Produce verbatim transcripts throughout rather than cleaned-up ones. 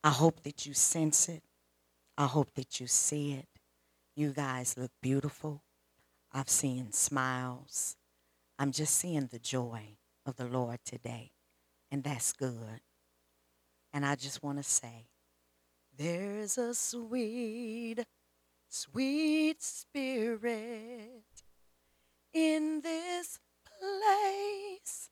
I hope that you sense it. I hope that you see it. You guys look beautiful. I've seen smiles. I'm just seeing the joy of the Lord today, and that's good. And I just want to say, there's a sweet, sweet spirit in this place.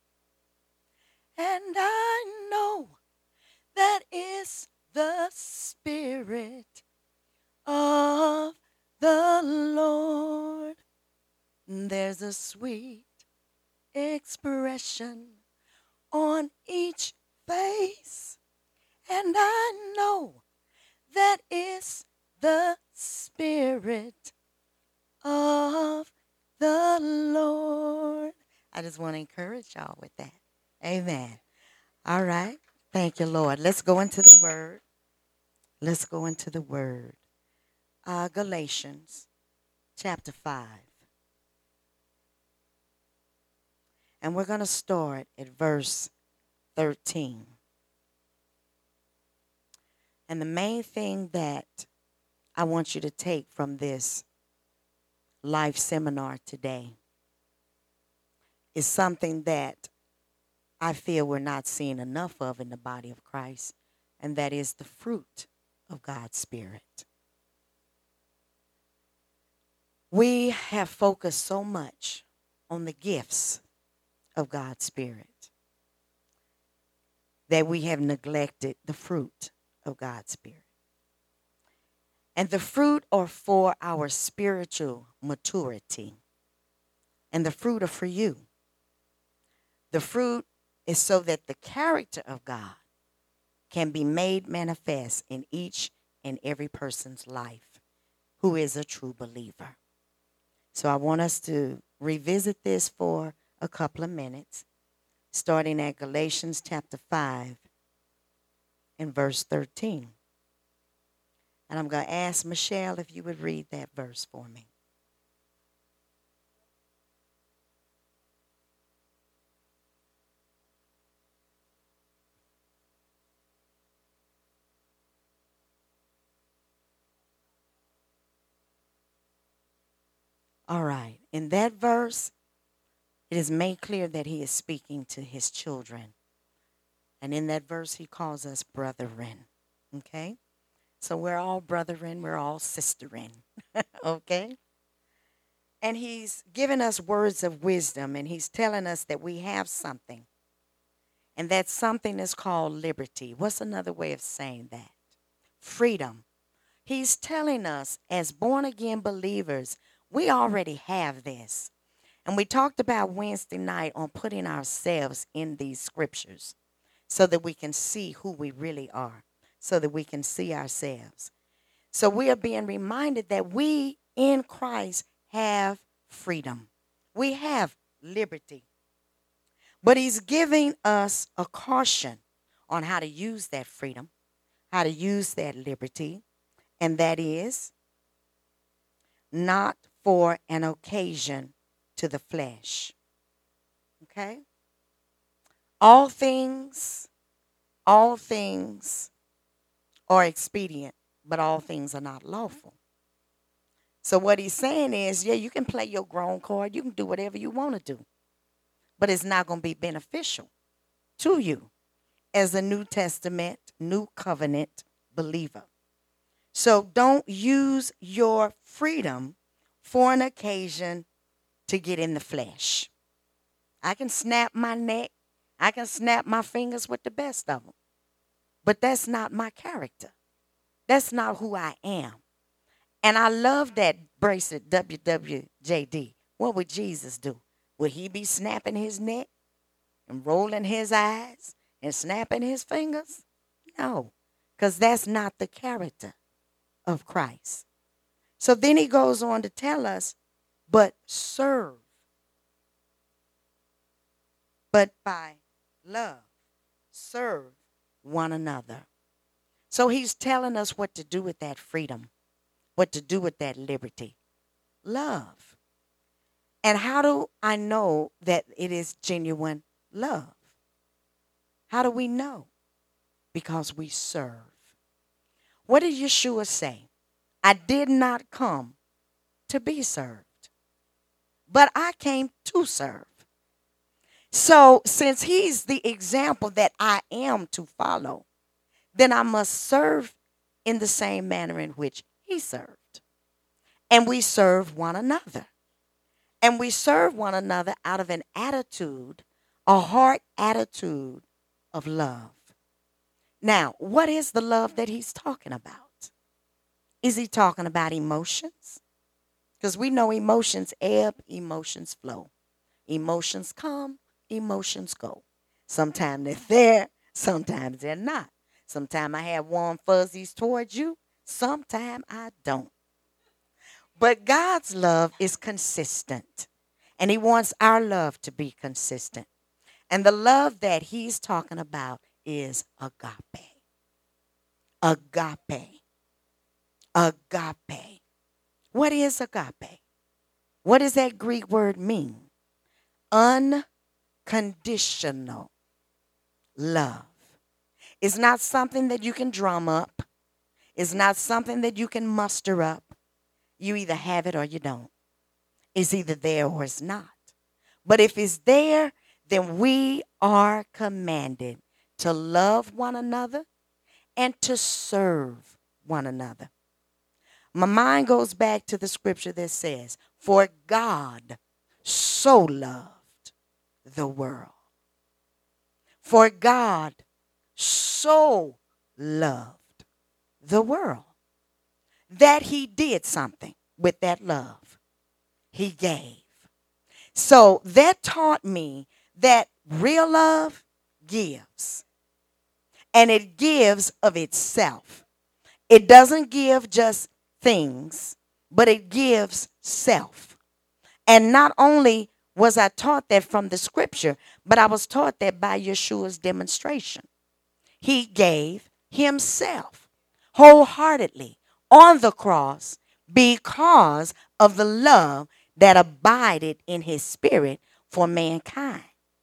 And I know that is the Spirit of the Lord. There's a sweet expression on each face. And I know that is the Spirit of the Lord. I just want to encourage y'all with that. Amen. All right. Thank you, Lord. Let's go into the word. Let's go into the word. Uh, Galatians chapter five. And we're going to start at verse thirteen. And the main thing that I want you to take from this life seminar today is something that I feel we're not seeing enough of in the body of Christ, and that is the fruit of God's Spirit. We have focused so much on the gifts of God's Spirit that we have neglected the fruit of God's Spirit. And the fruit are for our spiritual maturity, and the fruit are for you. The fruit is so that the character of God can be made manifest in each and every person's life who is a true believer. So I want us to revisit this for a couple of minutes, starting at Galatians chapter five and verse thirteen. And I'm going to ask Michelle if you would read that verse for me. All right. In that verse, it is made clear that he is speaking to his children. And in that verse, he calls us brethren. Okay? So we're all brethren. We're all sisterin. Okay? And he's given us words of wisdom, and he's telling us that we have something. And that something is called liberty. What's another way of saying that? Freedom. He's telling us as born-again believers, we already have this. And we talked about Wednesday night on putting ourselves in these scriptures so that we can see who we really are, so that we can see ourselves. So we are being reminded that we in Christ have freedom. We have liberty. But he's giving us a caution on how to use that freedom, how to use that liberty, and that is not for an occasion to the flesh. Okay? All things, all things are expedient, but all things are not lawful. So what he's saying is, yeah, you can play your grown card. You can do whatever you want to do. But it's not going to be beneficial to you as a New Testament, New Covenant believer. So don't use your freedom for an occasion to get in the flesh. I can snap my neck. I can snap my fingers with the best of them. But that's not my character. That's not who I am. And I love that bracelet, W W J D. What would Jesus do? Would he be snapping his neck and rolling his eyes and snapping his fingers? No, because that's not the character of Christ. So then he goes on to tell us, but serve. But by love, serve one another. So he's telling us what to do with that freedom, what to do with that liberty. Love. And how do I know that it is genuine love? How do we know? because we serve. What did Yeshua say? I did not come to be served, but I came to serve. So since he's the example that I am to follow, then I must serve in the same manner in which he served. And we serve one another. And we serve one another out of an attitude, a heart attitude of love. Now, what is the love that he's talking about? Is he talking about emotions? Because we know emotions ebb, emotions flow. Emotions come, emotions go. Sometimes they're there, sometimes they're not. Sometimes I have warm fuzzies towards you, sometimes I don't. But God's love is consistent, and he wants our love to be consistent. And the love that he's talking about is agape. Agape. Agape. What is agape? What does that Greek word mean? Unconditional love. It's not something that you can drum up. It's not something that you can muster up. You either have it or you don't. It's either there or it's not. But if it's there, then we are commanded to love one another and to serve one another. My mind goes back to the scripture that says, for God so loved the world. For God so loved the world that he did something with that love. He gave. So that taught me that real love gives. And it gives of itself. It doesn't give just things, but it gives self. And not only was I taught that from the scripture, but I was taught that by Yeshua's demonstration. He gave himself wholeheartedly on the cross because of the love that abided in his spirit for mankind.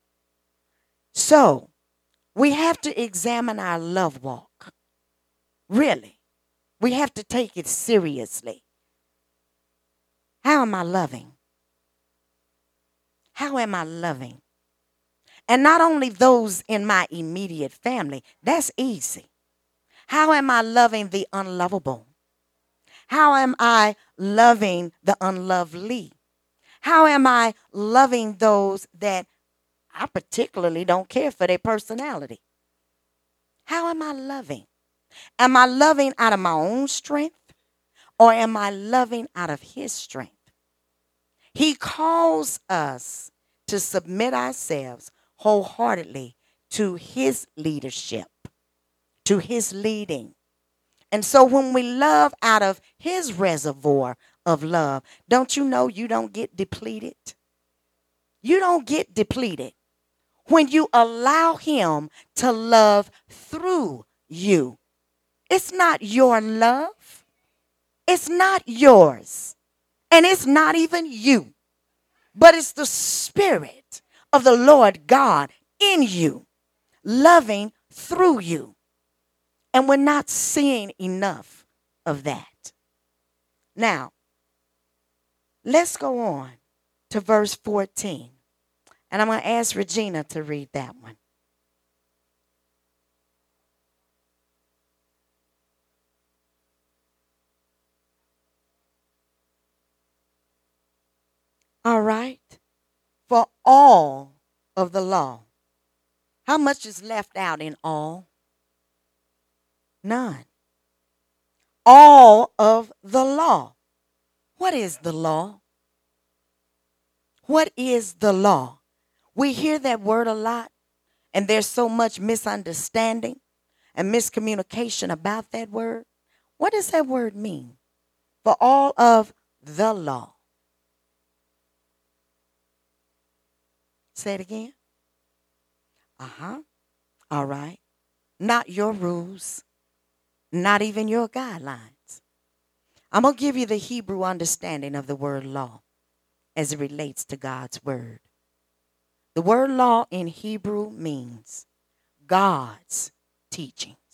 So we have to examine our love walk. Really. We have to take it seriously. How am I loving? How am I loving? And not only those in my immediate family, that's easy. How am I loving the unlovable? How am I loving the unlovely? How am I loving those that I particularly don't care for their personality? How am I loving? Am I loving out of my own strength, or am I loving out of his strength? He calls us to submit ourselves wholeheartedly to his leadership, to his leading. And so when we love out of his reservoir of love, don't you know you don't get depleted? You don't get depleted when you allow him to love through you. It's not your love. It's not yours. And it's not even you. But it's the Spirit of the Lord God in you, loving through you. And we're not seeing enough of that. Now, let's go on to verse fourteen. And I'm going to ask Regina to read that one. All right. For all of the law. How much is left out in all? None. All of the law. What is the law? What is the law? We hear that word a lot, and there's so much misunderstanding and miscommunication about that word. What does that word mean? For all of the law. Say it again. Uh-huh. All right. Not your rules. Not even your guidelines. I'm going to give you the Hebrew understanding of the word law as it relates to God's word. The word law in Hebrew means God's teachings.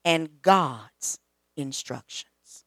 and God's instructions.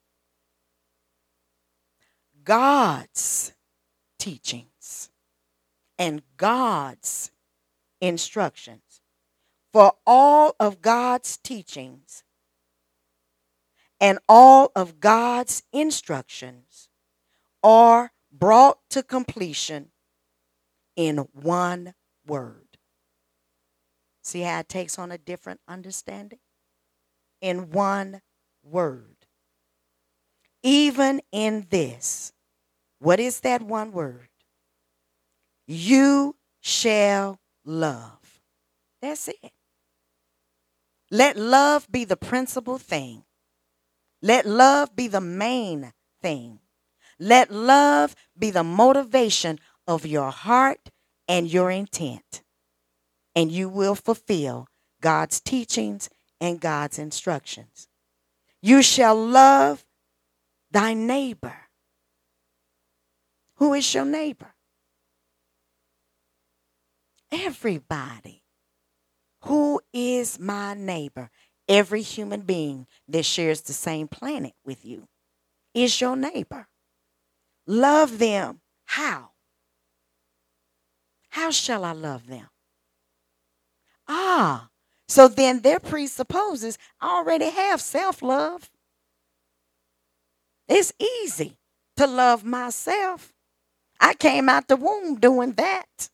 God's teachings and God's instructions. For all of God's teachings and all of God's instructions are brought to completion in one word. See how it takes on a different understanding? In one word. Even in this, what is that one word? You shall love. That's it. Let love be the principal thing. Let love be the main thing. Let love be the motivation of your heart and your intent. And you will fulfill God's teachings and God's instructions. You shall love thy neighbor. Who is your neighbor? Everybody. Who is my neighbor? Every human being that shares the same planet with you is your neighbor. Love them. How? How shall I love them? Ah, so then their presupposes I already have self-love. It's easy to love myself. I came out the womb doing that.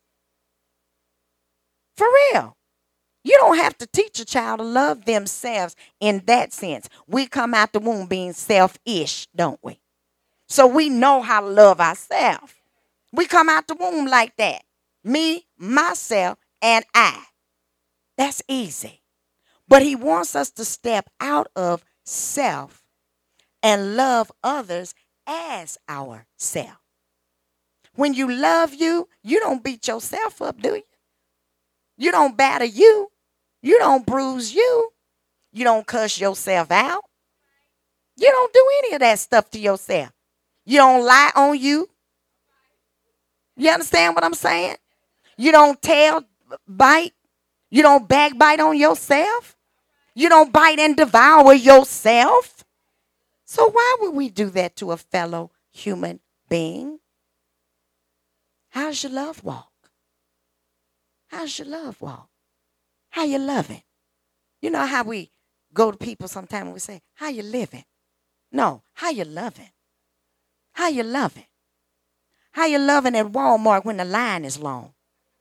For real. You don't have to teach a child to love themselves in that sense. We come out the womb being selfish, don't we? So we know how to love ourselves. We come out the womb like that. Me, myself, and I. That's easy. But he wants us to step out of self and love others as ourself. When you love you, you don't beat yourself up, do you? You don't batter you. You don't bruise you. You don't cuss yourself out. You don't do any of that stuff to yourself. You don't lie on you. You understand what I'm saying? You don't tail bite. You don't backbite on yourself. You don't bite and devour yourself. So why would we do that to a fellow human being? How's your love walk? How's your love walk? How you loving? You know how we go to people sometimes and we say, how you living? No, how you loving? How you loving? How you loving at Walmart when the line is long?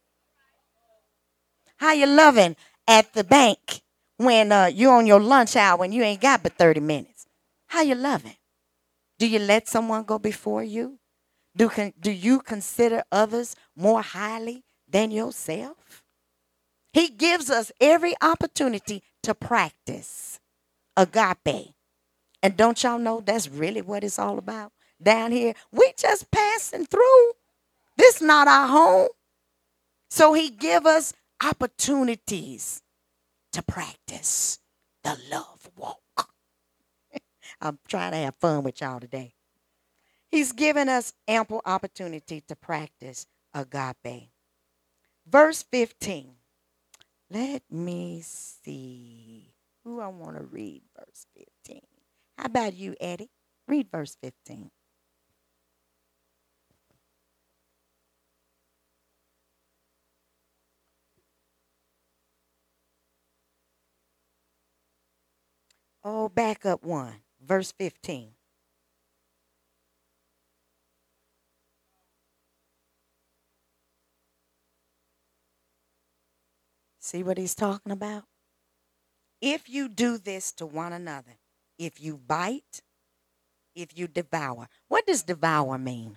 How you loving at the bank when uh, you're on your lunch hour and you ain't got but thirty minutes? How you loving? Do you let someone go before you? Do, con- do you consider others more highly than yourself? He gives us every opportunity to practice agape. And don't y'all know that's really what it's all about? Down here, we just passing through. This not our home. So he give us opportunities to practice the love walk. I'm trying to have fun with y'all today. He's given us ample opportunity to practice agape. Verse fifteen. Let me see who I want to read verse fifteen. How about you, Eddie? Read verse fifteen. Oh, back up one. Verse fifteen. See what he's talking about? If you do this to one another, if you bite, if you devour. What does devour mean?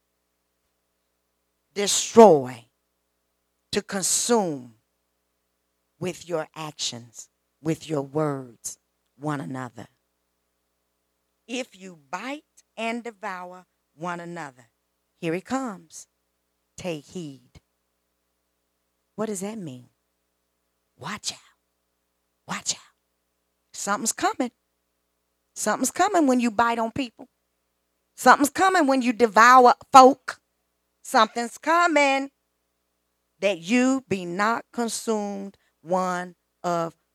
Destroy, to consume with your actions, with your words, one another. If you bite and devour one another, here it comes. Take heed. What does that mean? Watch out. Watch out. Something's coming. Something's coming when you bite on people. Something's coming when you devour folk. Something's coming that you be not consumed one of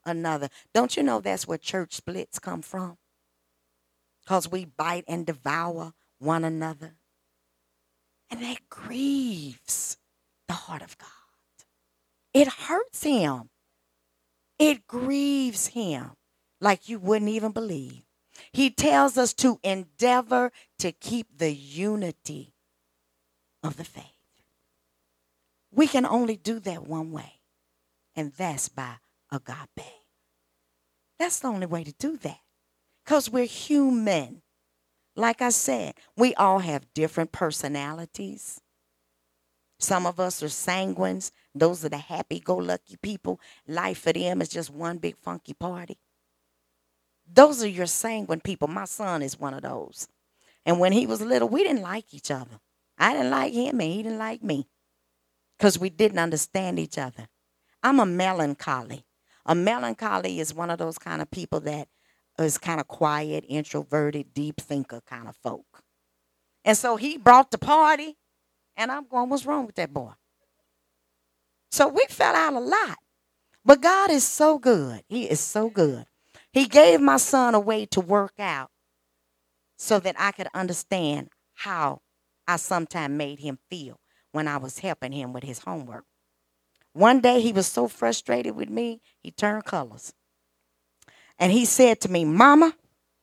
another. Don't you know that's where church splits come from? Because we bite and devour one another. And that grieves the heart of God. It hurts him. It grieves him like you wouldn't even believe. He tells us to endeavor to keep the unity of the faith. We can only do that one way, and that's by agape. That's the only way to do that, because we're human. Like I said, we all have different personalities. Some of us are sanguines. Those are the happy-go-lucky people. Life for them is just one big funky party. Those are your sanguine people. My son is one of those. And when he was little, we didn't like each other. I didn't like him and he didn't like me because we didn't understand each other. I'm a melancholy. A melancholy is one of those kind of people that is kind of quiet, introverted, deep thinker kind of folk. And so he brought the party, and I'm going, what's wrong with that boy? So we fell out a lot. But God is so good. He is so good. He gave my son a way to work out so that I could understand how I sometimes made him feel when I was helping him with his homework. One day he was so frustrated with me, he turned colors. And he said to me, Mama,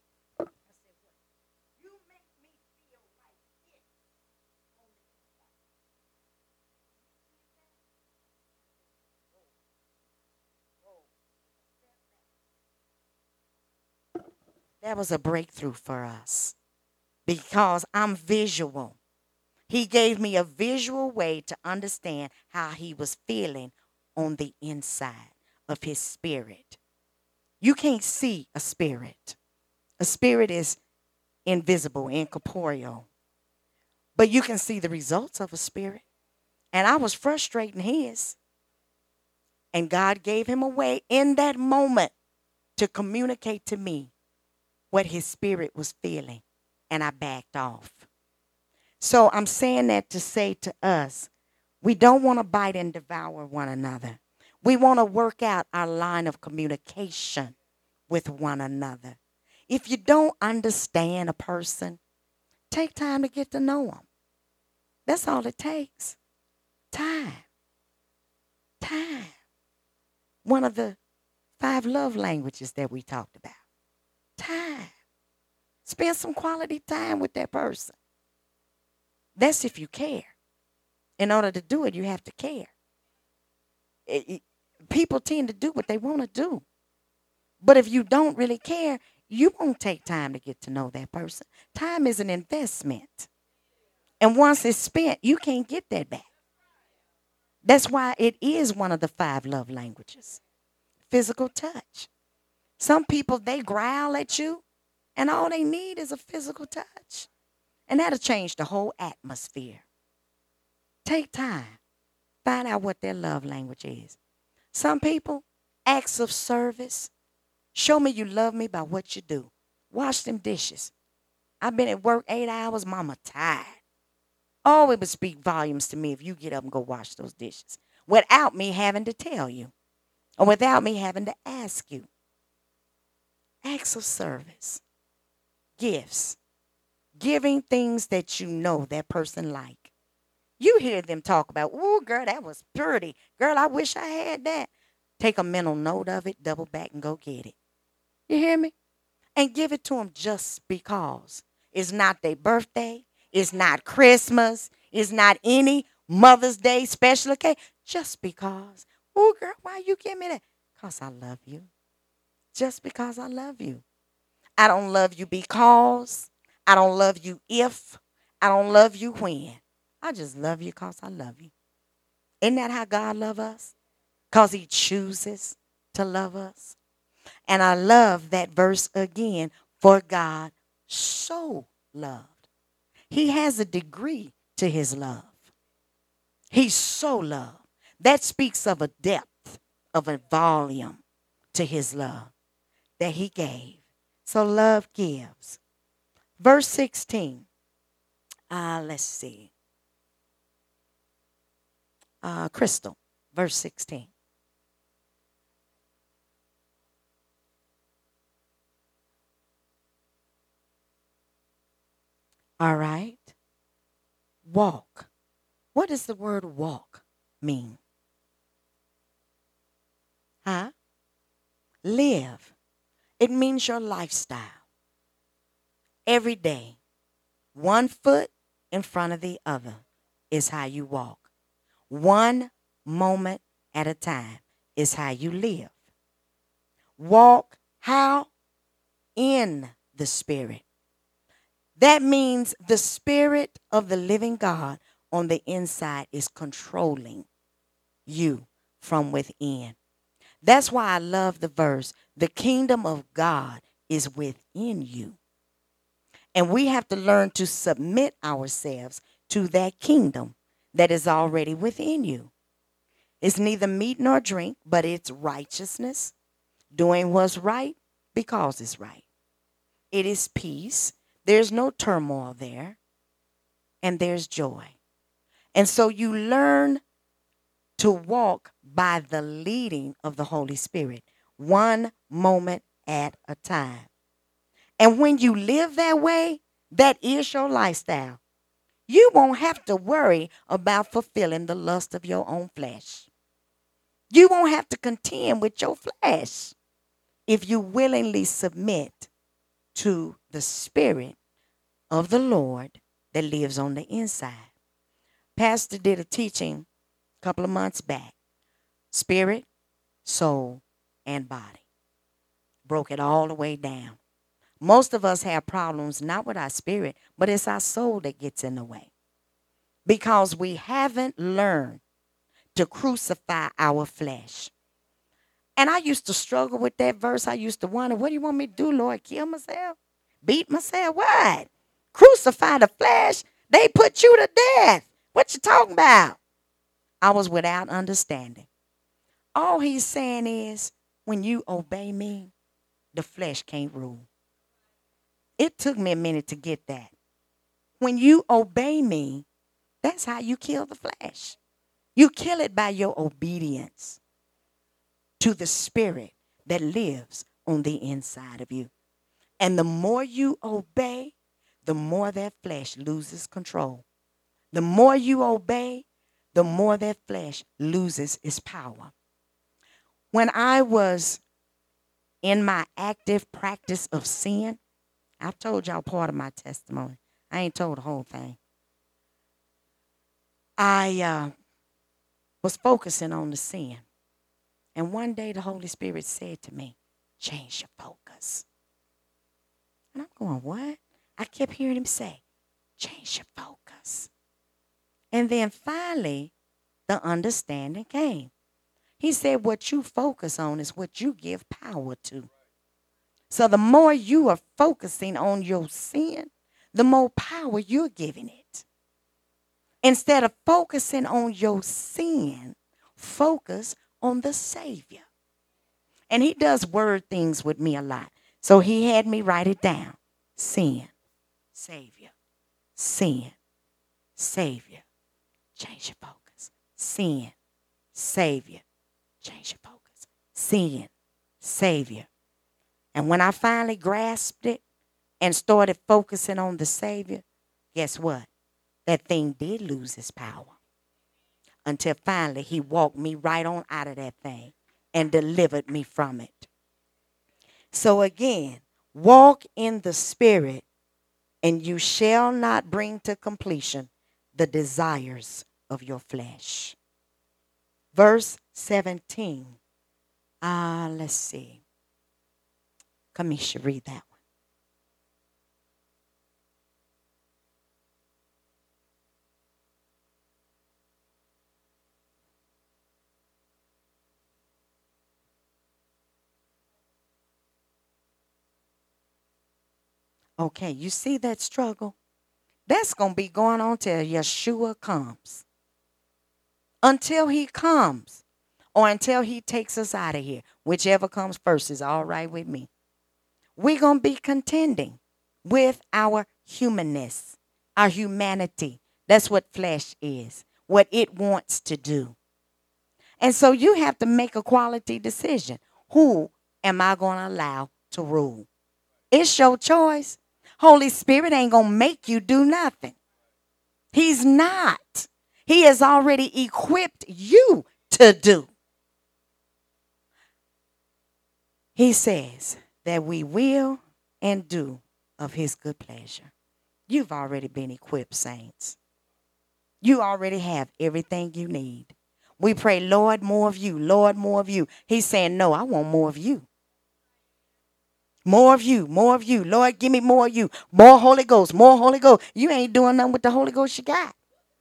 you make me feel like this. That was a breakthrough for us because I'm visual. He gave me a visual way to understand how he was feeling on the inside of his spirit. You can't see a spirit. A spirit is invisible, incorporeal. But you can see the results of a spirit. And I was frustrating his. And God gave him a way in that moment to communicate to me what his spirit was feeling. And I backed off. So I'm saying that to say to us, we don't want to bite and devour one another. We want to work out our line of communication with one another. If you don't understand a person, take time to get to know them. That's all it takes. Time. Time. One of the five love languages that we talked about. Time. Spend some quality time with that person. That's if you care. In order to do it, you have to care. It, it, people tend to do what they want to do. But if you don't really care, you won't take time to get to know that person. Time is an investment. And once it's spent, you can't get that back. That's why it is one of the five love languages. Physical touch. Some people, they growl at you, and all they need is a physical touch. And that'll change the whole atmosphere. Take time. Find out what their love language is. Some people, acts of service. Show me you love me by what you do. Wash them dishes. I've been at work eight hours, mama tired. Oh, it would speak volumes to me if you get up and go wash those dishes without me having to tell you or without me having to ask you. Acts of service. Gifts. Giving things that you know that person like. You hear them talk about, ooh, girl, that was pretty. Girl, I wish I had that. Take a mental note of it, double back and go get it. You hear me? And give it to them just because. It's not their birthday. It's not Christmas. It's not any Mother's Day special occasion. Just because. Ooh, girl, why you give me that? Because I love you. Just because I love you. I don't love you because. I don't love you if. I don't love you when. I just love you because I love you. Isn't that how God loves us? Because he chooses to love us. And I love that verse again. For God so loved. He has a degree to his love. He's so loved. That speaks of a depth, of a volume to his love that he gave. So love gives. Verse sixteen. Uh, let's see. Uh, Crystal, verse sixteen. All right. Walk. What does the word walk mean? Huh? Live. It means your lifestyle. Every day, one foot in front of the other is how you walk. One moment at a time is how you live. Walk how? In the Spirit. That means the Spirit of the living God on the inside is controlling you from within. That's why I love the verse, the kingdom of God is within you. And we have to learn to submit ourselves to that kingdom that is already within you. It's neither meat nor drink, but it's righteousness, doing what's right because it's right. It is peace. There's no turmoil there. And there's joy. And so you learn to walk by the leading of the Holy Spirit, one moment at a time. And when you live that way, that is your lifestyle. You won't have to worry about fulfilling the lust of your own flesh. You won't have to contend with your flesh if you willingly submit to the Spirit of the Lord that lives on the inside. Pastor did a teaching a couple of months back. Spirit, soul, and body. Broke it all the way down. Most of us have problems not with our spirit, but it's our soul that gets in the way. Because we haven't learned to crucify our flesh. And I used to struggle with that verse. I used to wonder, what do you want me to do, Lord? Kill myself? Beat myself? What? Crucify the flesh? They put you to death. What you talking about? I was without understanding. All he's saying is, when you obey me, the flesh can't rule. It took me a minute to get that. When you obey me, that's how you kill the flesh. You kill it by your obedience to the Spirit that lives on the inside of you. And the more you obey, the more that flesh loses control. The more you obey, the more that flesh loses its power. When I was in my active practice of sin, I've told y'all part of my testimony. I ain't told the whole thing. I uh, was focusing on the sin. And one day the Holy Spirit said to me, change your focus. And I'm going, what? I kept hearing him say, change your focus. And then finally, the understanding came. He said, what you focus on is what you give power to. So the more you are focusing on your sin, the more power you're giving it. Instead of focusing on your sin, focus on the Savior. And he does word things with me a lot. So he had me write it down. Sin, Savior, sin, Savior. Change your focus. Sin, Savior. Change your focus. Sin, Savior. And when I finally grasped it and started focusing on the Savior, guess what? That thing did lose its power. Until finally he walked me right on out of that thing and delivered me from it. So again, walk in the Spirit, and you shall not bring to completion the desires of your flesh. Verse seventeen. Ah, uh, let's see. Kamisha, read that one. Okay, you see that struggle? That's going to be going on till Yeshua comes. Until he comes, or until he takes us out of here. Whichever comes first is all right with me. We're going to be contending with our humanness, our humanity. That's what flesh is, what it wants to do. And so you have to make a quality decision. Who am I going to allow to rule? It's your choice. Holy Spirit ain't going to make you do nothing. He's not. He has already equipped you to do. He says that we will and do of his good pleasure. You've already been equipped, saints. You already have everything you need. We pray, Lord, more of you. Lord, more of you. He's saying, no, I want more of you. More of you, more of you. Lord, give me more of you. More Holy Ghost, more Holy Ghost. You ain't doing nothing with the Holy Ghost you got.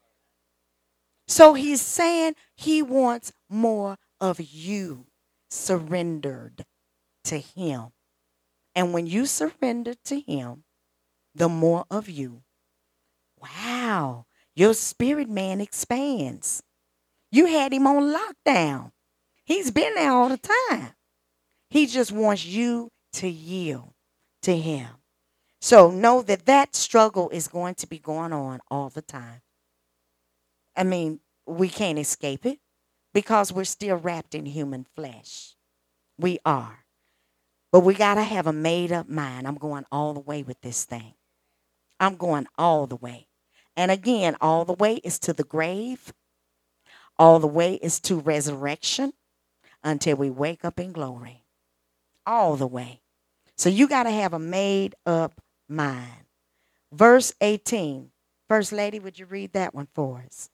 So he's saying he wants more of you surrendered to him. And when you surrender to him, the more of you, wow, your spirit man expands. You had him on lockdown. He's been there all the time. He just wants you to yield to him. So know that that struggle is going to be going on all the time. I mean, we can't escape it because we're still wrapped in human flesh. We are. But we got to have a made up mind. I'm going all the way with this thing. I'm going all the way. And again, all the way is to the grave. All the way is to resurrection until we wake up in glory. All the way. So you got to have a made up mind. Verse eighteen. First Lady, would you read that one for us?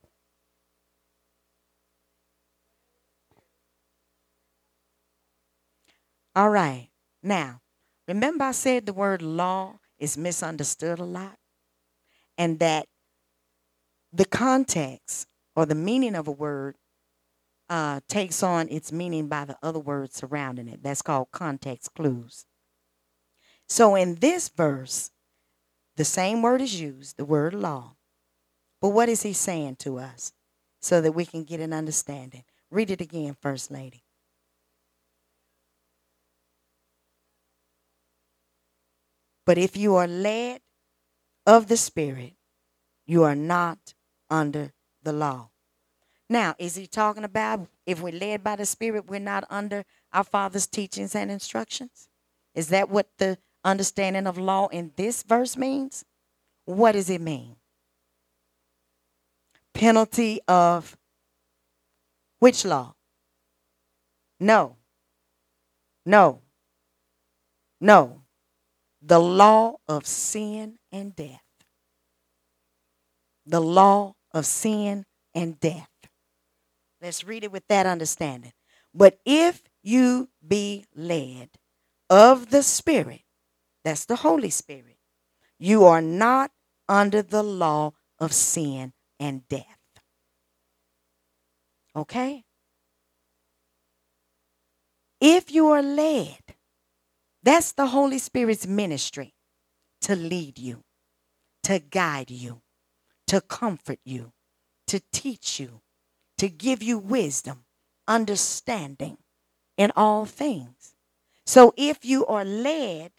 All right. Now, remember I said the word law is misunderstood a lot? And that the context or the meaning of a word uh, takes on its meaning by the other words surrounding it. That's called context clues. So in this verse, the same word is used, the word law. But what is he saying to us so that we can get an understanding? Read it again, First Lady. But if you are led of the Spirit, you are not under the law. Now, is he talking about if we're led by the Spirit, we're not under our Father's teachings and instructions? Is that what the understanding of law in this verse means? What does it mean? Penalty of which law? No. No. No. The law of sin and death. The law of sin and death. Let's read it with that understanding. But if you be led of the Spirit, that's the Holy Spirit, you are not under the law of sin and death. Okay? If you are led, that's the Holy Spirit's ministry, to lead you, to guide you, to comfort you, to teach you, to give you wisdom, understanding in all things. So if you are led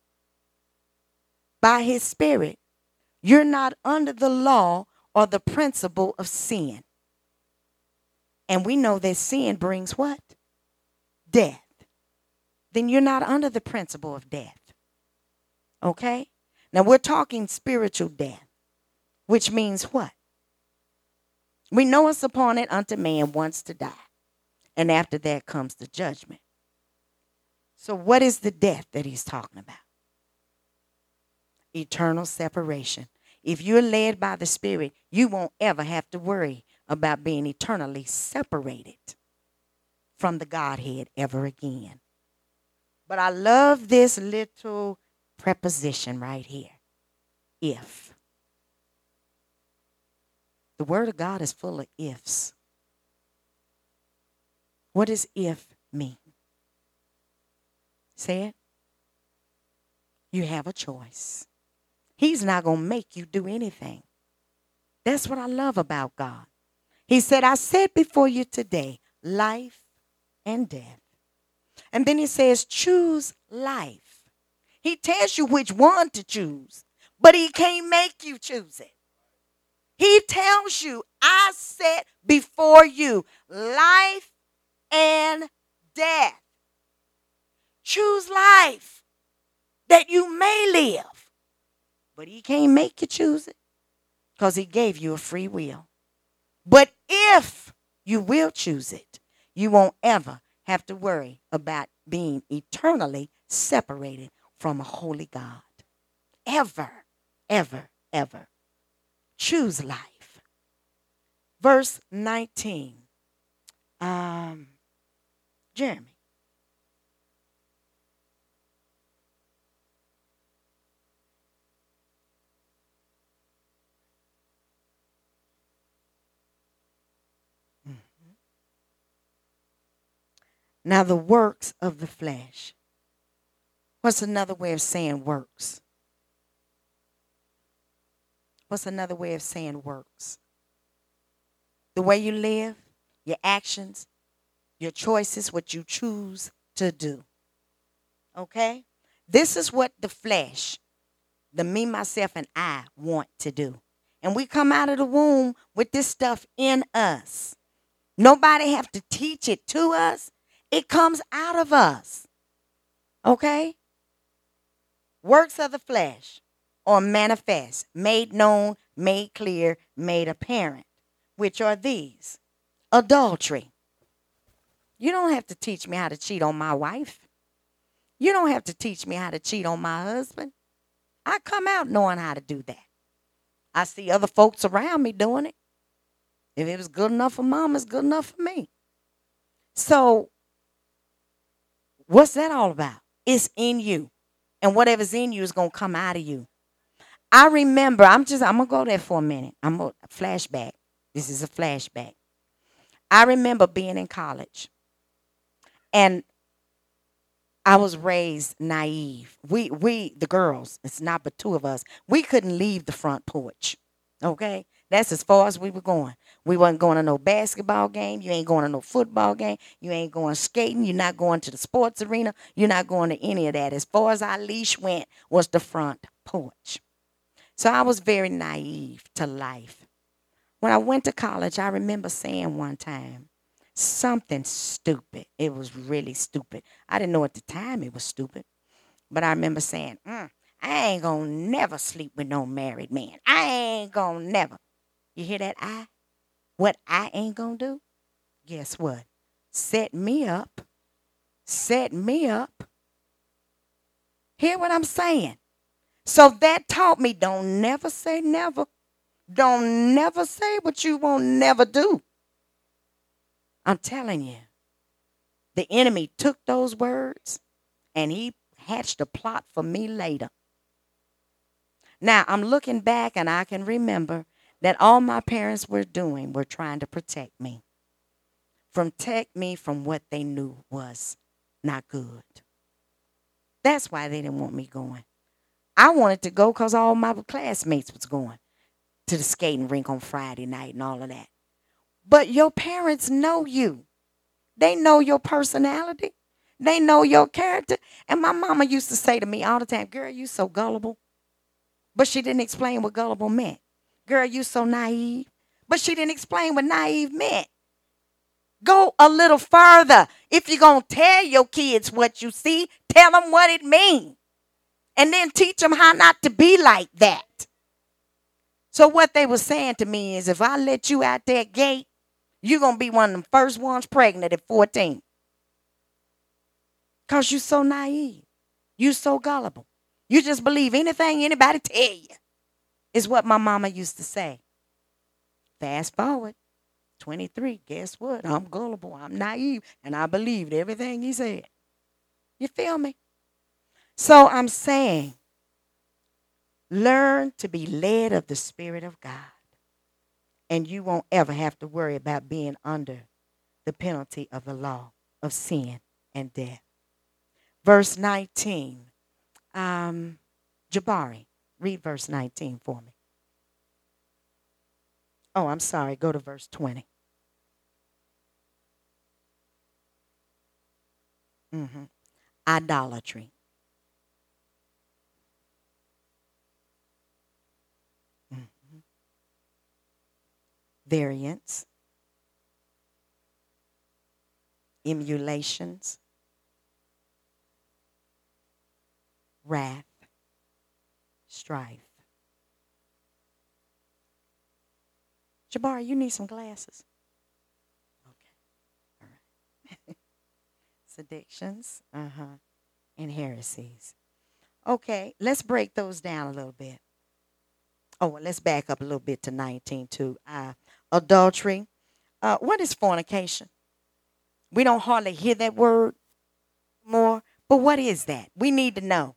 by his Spirit, you're not under the law or the principle of sin. And we know that sin brings what? Death. Then you're not under the principle of death. Okay? Now we're talking spiritual death, which means what? We know it's upon it unto man once to die. And after that comes the judgment. So what is the death that he's talking about? Eternal separation. If you're led by the Spirit, you won't ever have to worry about being eternally separated from the Godhead ever again. But I love this little preposition right here. If. The Word of God is full of ifs. What does if mean? Say it. You have a choice. He's not going to make you do anything. That's what I love about God. He said, I said before you today, life and death. And then he says, choose life. He tells you which one to choose, but he can't make you choose it. He tells you, I set before you life and death. Choose life that you may live. But he can't make you choose it because he gave you a free will. But if you will choose it, you won't ever have to worry about being eternally separated from a holy God. Ever, ever, ever. Choose life. Verse nineteen. Um, Jeremy. Mhm. Now, the works of the flesh. What's another way of saying works? What's another way of saying works? The way you live, your actions, your choices, what you choose to do. Okay? This is what the flesh, the me, myself, and I want to do. And we come out of the womb with this stuff in us. Nobody have to teach it to us. It comes out of us. Okay? Works of the flesh are manifest, made known, made clear, made apparent, which are these. Adultery. You don't have to teach me how to cheat on my wife. You don't have to teach me how to cheat on my husband. I come out knowing how to do that. I see other folks around me doing it. If it was good enough for mom, it's good enough for me. So, what's that all about? It's in you. And whatever's in you is going to come out of you. I remember, I'm just, I'm going to go there for a minute. I'm going to flashback. This is a flashback. I remember being in college. And I was raised naive. We, we, the girls, it's not but two of us, we couldn't leave the front porch. Okay? That's as far as we were going. We wasn't going to no basketball game. You ain't going to no football game. You ain't going skating. You're not going to the sports arena. You're not going to any of that. As far as our leash went was the front porch. So I was very naive to life. When I went to college, I remember saying one time, something stupid. It was really stupid. I didn't know at the time it was stupid. But I remember saying, mm, I ain't gonna never sleep with no married man. I ain't gonna never. You hear that I? What I ain't gonna do? Guess what? Set me up. Set me up. Hear what I'm saying? So that taught me don't never say never. Don't never say what you won't never do. I'm telling you. The enemy took those words and he hatched a plot for me later. Now, I'm looking back and I can remember that all my parents were doing were trying to protect me. From protect me from what they knew was not good. That's why they didn't want me going. I wanted to go because all my classmates was going to the skating rink on Friday night and all of that. But your parents know you. They know your personality. They know your character. And my mama used to say to me all the time, girl, you so gullible. But she didn't explain what gullible meant. Girl, you so naive. But she didn't explain what naive meant. Go a little further. If you're going to tell your kids what you see, tell them what it means. And then teach them how not to be like that. So what they were saying to me is if I let you out that gate, you're going to be one of the first ones pregnant at fourteen. Because you're so naive. You're so gullible. You just believe anything anybody tell you, is what my mama used to say. Fast forward, twenty-three, guess what? I'm gullible, I'm naive, and I believed everything he said. You feel me? So I'm saying, learn to be led of the Spirit of God. And you won't ever have to worry about being under the penalty of the law of sin and death. Verse nineteen. Um, Jabari, read verse nineteen for me. Oh, I'm sorry. Go to verse twenty. Mm-hmm. Idolatry. Mm-hmm. Variance. Emulations. Wrath. Strife. Jabari, you need some glasses. Okay. All right. Seductions. Uh-huh. And heresies. Okay, let's break those down a little bit. Oh, well, let's back up a little bit to nineteen too. Uh, adultery. Uh, what is fornication? We don't hardly hear that word more, but what is that? We need to know.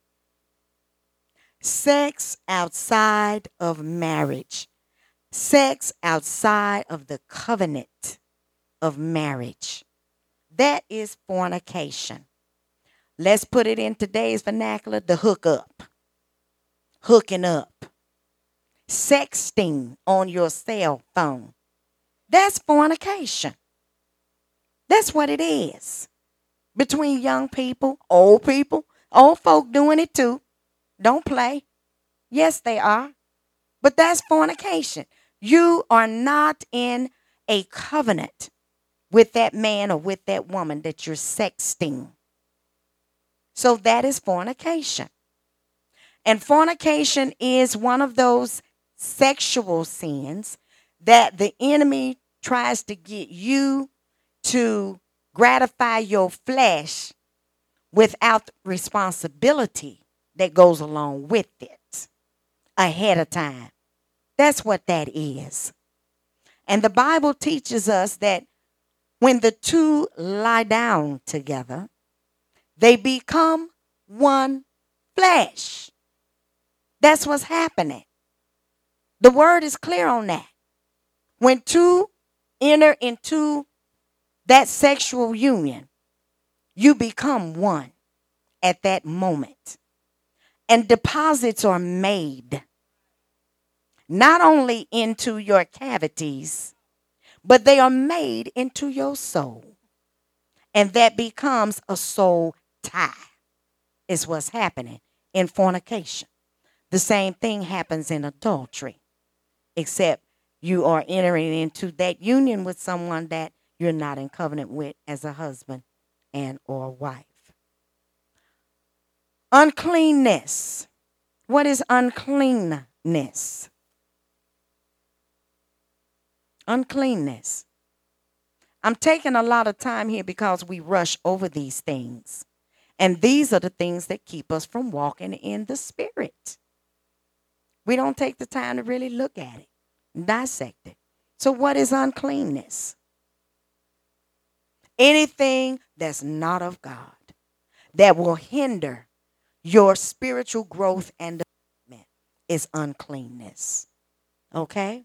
Sex outside of marriage. Sex outside of the covenant of marriage. That is fornication. Let's put it in today's vernacular, the hookup. Hooking up. Sexting on your cell phone. That's fornication. That's what it is. Between young people, old people, old folk doing it too. Don't play. Yes, they are. But that's fornication. You are not in a covenant with that man or with that woman that you're sexting. So that is fornication. And fornication is one of those sexual sins that the enemy tries to get you to gratify your flesh without responsibility that goes along with it ahead of time. That's what that is. And the Bible teaches us that when the two lie down together, they become one flesh. That's what's happening. The word is clear on that. When two enter into that sexual union, you become one at that moment. And deposits are made not only into your cavities, but they are made into your soul. And that becomes a soul tie, is what's happening in fornication. The same thing happens in adultery, except you are entering into that union with someone that you're not in covenant with as a husband and or wife. Uncleanness. What is uncleanness? Uncleanness. I'm taking a lot of time here because we rush over these things. And these are the things that keep us from walking in the Spirit. We don't take the time to really look at it, dissect it. So what is uncleanness? Anything that's not of God that will hinder your spiritual growth and development is uncleanness. Okay?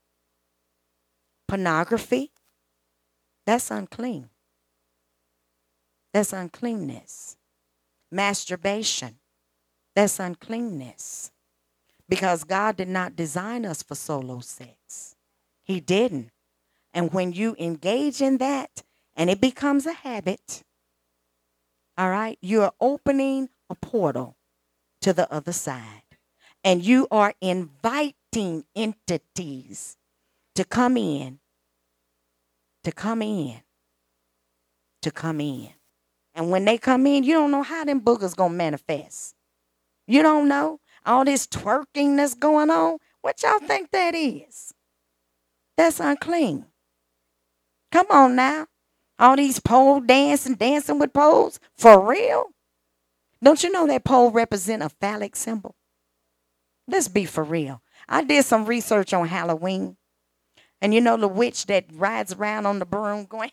Pornography, that's unclean. That's uncleanness. Masturbation, that's uncleanness. Because God did not design us for solo sex. He didn't. And when you engage in that and it becomes a habit, all right, you're opening a portal to the other side. And you are inviting entities to come in, to come in, to come in. And when they come in, you don't know how them boogers going to manifest. You don't know. All this twerking that's going on, what y'all think that is? That's unclean. Come on now. All these pole dancing, dancing with poles, for real? Don't you know that pole represent a phallic symbol? Let's be for real. I did some research on Halloween. And you know the witch that rides around on the broom going,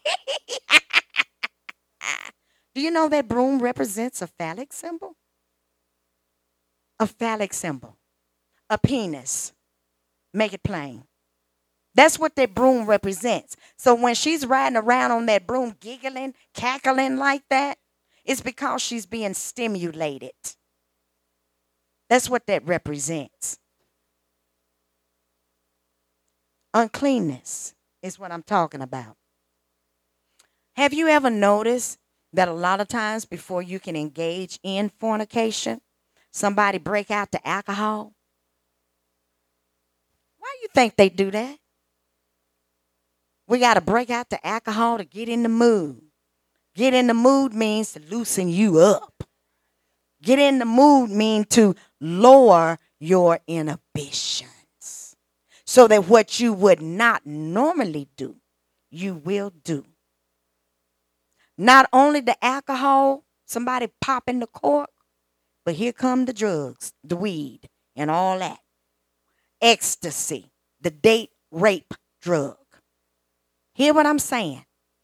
do you know that broom represents a phallic symbol? A phallic symbol, a penis. Make it plain. That's what that broom represents. So when she's riding around on that broom, giggling, cackling like that, it's because she's being stimulated. That's what that represents. Uncleanness is what I'm talking about. Have you ever noticed that a lot of times before you can engage in fornication, somebody break out the alcohol? Why do you think they do that? We got to break out the alcohol to get in the mood. Get in the mood means to loosen you up. Get in the mood means to lower your inhibitions so that what you would not normally do, you will do. Not only the alcohol, somebody popping the cork, but here come the drugs, the weed, and all that. Ecstasy, the date rape drug. Hear what I'm saying?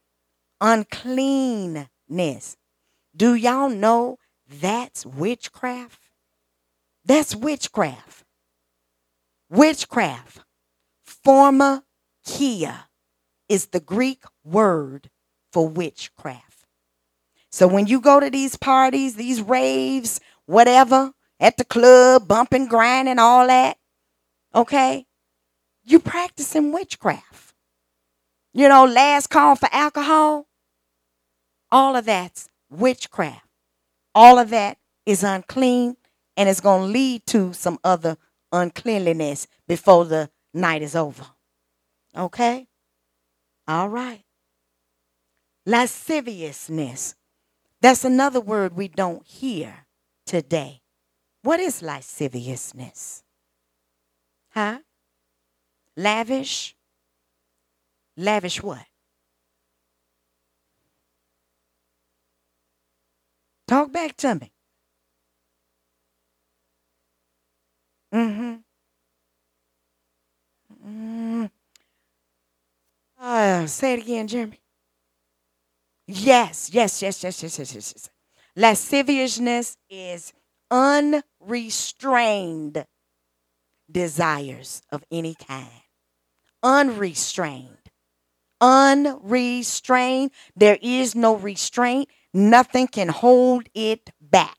Uncleanness. Do y'all know that's witchcraft? That's witchcraft. Witchcraft. Pharmakia is the Greek word for witchcraft. So when you go to these parties, these raves, whatever, at the club, bumping, grinding, all that, okay, you practicing witchcraft. You know, last call for alcohol, all of that's witchcraft. All of that is unclean, and it's going to lead to some other uncleanliness before the night is over. Okay? All right. Lasciviousness. That's another word we don't hear today. What is lasciviousness? Huh? Lavish? Lavish what? Talk back to me. Mm-hmm. Mm. Uh, say it again, Jeremy. Yes, yes, yes, yes, yes, yes, yes, yes. Lasciviousness is unrestrained desires of any kind. Unrestrained. Unrestrained. There is no restraint. Nothing can hold it back.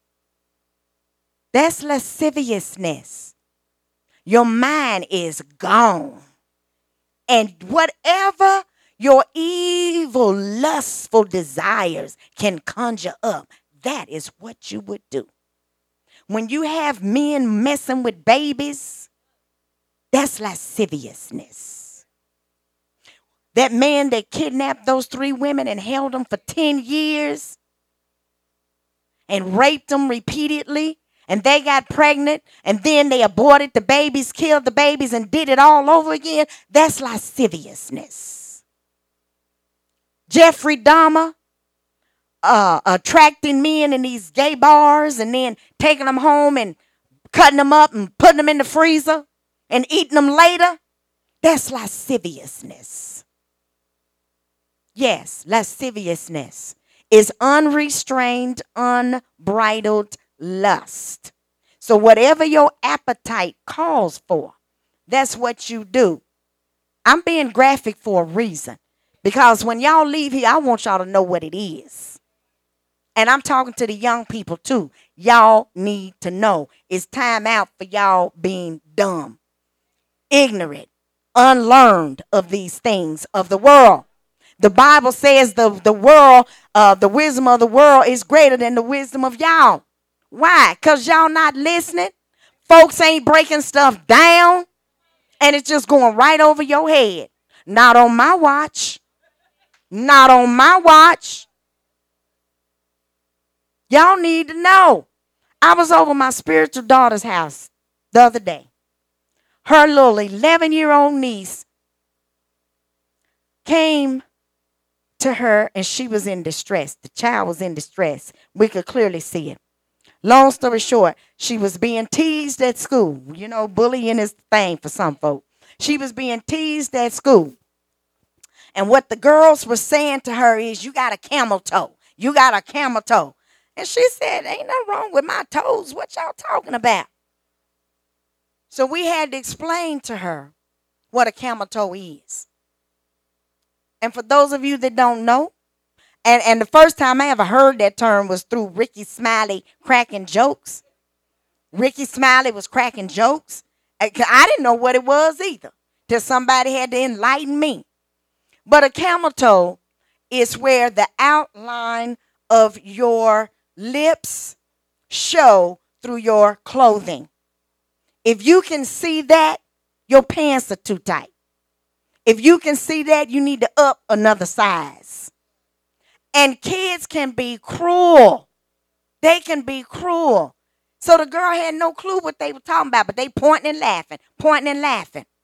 That's lasciviousness. Your mind is gone. And whatever your evil, lustful desires can conjure up, that is what you would do. When you have men messing with babies, that's lasciviousness. That man that kidnapped those three women and held them for ten years and raped them repeatedly, and they got pregnant, and then they aborted the babies, killed the babies, and did it all over again, that's lasciviousness. Jeffrey Dahmer, uh, attracting men in these gay bars and then taking them home and cutting them up and putting them in the freezer and eating them later, that's lasciviousness. Yes, lasciviousness is unrestrained, unbridled lust. So whatever your appetite calls for, that's what you do. I'm being graphic for a reason, because when y'all leave here, I want y'all to know what it is. And I'm talking to the young people too. Y'all need to know. It's time out for y'all being dumb, ignorant, unlearned of these things of the world. The Bible says the, the world, uh, the wisdom of the world is greater than the wisdom of y'all. Why? Because y'all not listening. Folks ain't breaking stuff down. And it's just going right over your head. Not on my watch. Not on my watch. Y'all need to know. I was over my spiritual daughter's house the other day. Her little eleven-year-old niece came to her, and she was in distress. The child was in distress. We could clearly see it. Long story short, she was being teased at school. You know, bullying is the thing for some folk. She was being teased at school. And what the girls were saying to her is, you got a camel toe. You got a camel toe. And she said, ain't nothing wrong with my toes. What y'all talking about? So we had to explain to her what a camel toe is. And for those of you that don't know, and, and the first time I ever heard that term was through Ricky Smiley cracking jokes. Ricky Smiley was cracking jokes. I didn't know what it was either, till somebody had to enlighten me. But a camel toe is where the outline of your lips show through your clothing. If you can see that, your pants are too tight. If you can see that, you need to up another size. And kids can be cruel. They can be cruel. So the girl had no clue what they were talking about, but they pointing and laughing, pointing and laughing.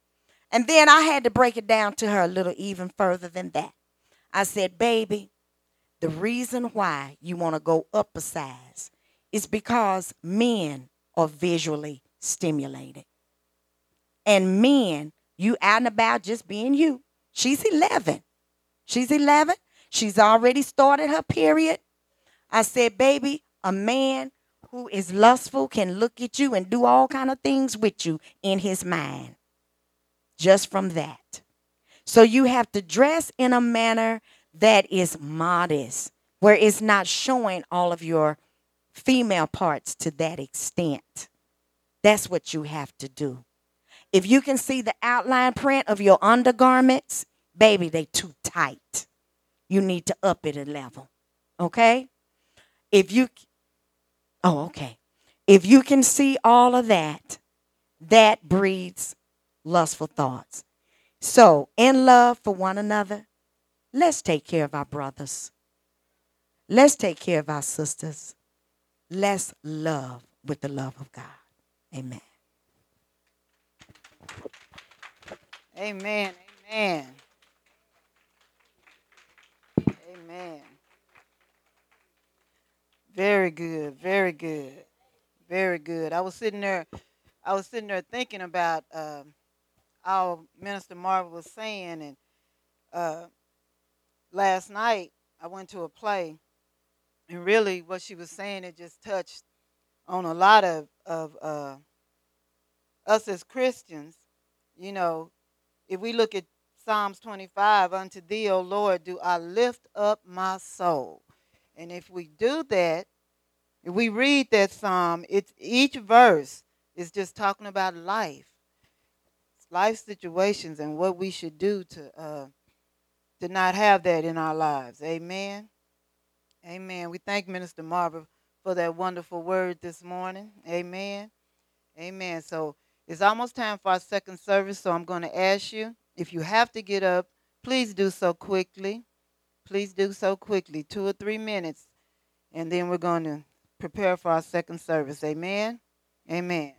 And then I had to break it down to her a little even further than that. I said, baby, the reason why you want to go up a size is because men are visually stimulated. And men, you out and about just being you. She's eleven. She's eleven. She's already started her period. I said, baby, a man who is lustful can look at you and do all kind of things with you in his mind. Just from that. So you have to dress in a manner that is modest, where it's not showing all of your female parts to that extent. That's what you have to do. If you can see the outline print of your undergarments, baby, they too tight. You need to up it a level. Okay? If you, oh, okay. If you can see all of that, that breeds lustful thoughts. So, in love for one another, let's take care of our brothers. Let's take care of our sisters. Let's love with the love of God. Amen. Amen. Amen. Amen. Very good. Very good. Very good. I was sitting there. I was sitting there thinking about um, our Minister Marvel was saying, and uh, last night I went to a play, and really what she was saying, it just touched on a lot of of uh, us as Christians. You know, if we look at Psalms twenty-five, unto thee, O Lord, do I lift up my soul. And if we do that, if we read that psalm, it's each verse is just talking about life, life situations, and what we should do to uh, to not have that in our lives. Amen. Amen. We thank Minister Marva for that wonderful word this morning. Amen. Amen. So it's almost time for our second service. So I'm going to ask you, if you have to get up, please do so quickly. Please do so quickly, two or three minutes. And then we're going to prepare for our second service. Amen. Amen.